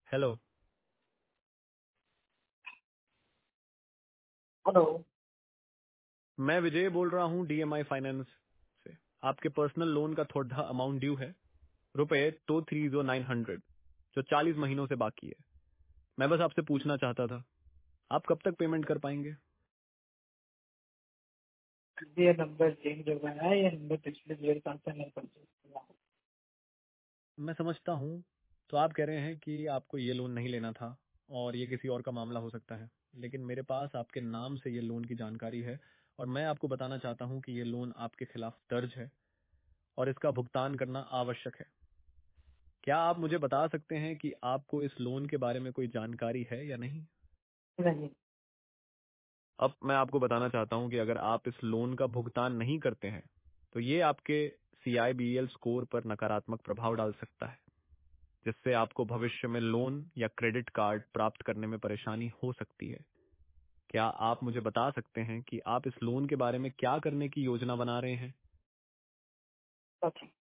Hello. Hello. मैं विजय बोल रहा हूँ डीएमआई फाइनेंस से। आपके पर्सनल लोन का थोड़ा अमाउंट ड्यू है, रुपए 230,900, जो 40 महीनों से बाकी है। मैं बस आपसे पूछना चाहता था, आप कब तक पेमेंट कर पाएंगे? ये नंबर चेंज हो गया है। ये नंबर पिछले 1.5 साल से नहीं पहुंचा। मैं समझता हूँ। तो आप कह रहे हैं कि आपको ये लोन नहीं लेना था और ये किसी और का मामला हो सकता है, लेकिन मेरे पास आपके नाम से ये लोन की जानकारी है और मैं आपको बताना चाहता हूँ कि ये लोन आपके खिलाफ दर्ज है और इसका भुगतान करना आवश्यक है। क्या आप मुझे बता सकते हैं कि आपको इस लोन के बारे में कोई जानकारी है या नहीं? नहीं। अब मैं आपको बताना चाहता हूं कि अगर आप इस लोन का भुगतान नहीं करते हैं तो ये आपके CIBL स्कोर पर नकारात्मक प्रभाव डाल सकता है, जिससे आपको भविष्य में लोन या क्रेडिट कार्ड प्राप्त करने में परेशानी हो सकती है। क्या आप मुझे बता सकते हैं कि आप इस लोन के बारे में क्या करने की योजना बना रहे हैं? ओके।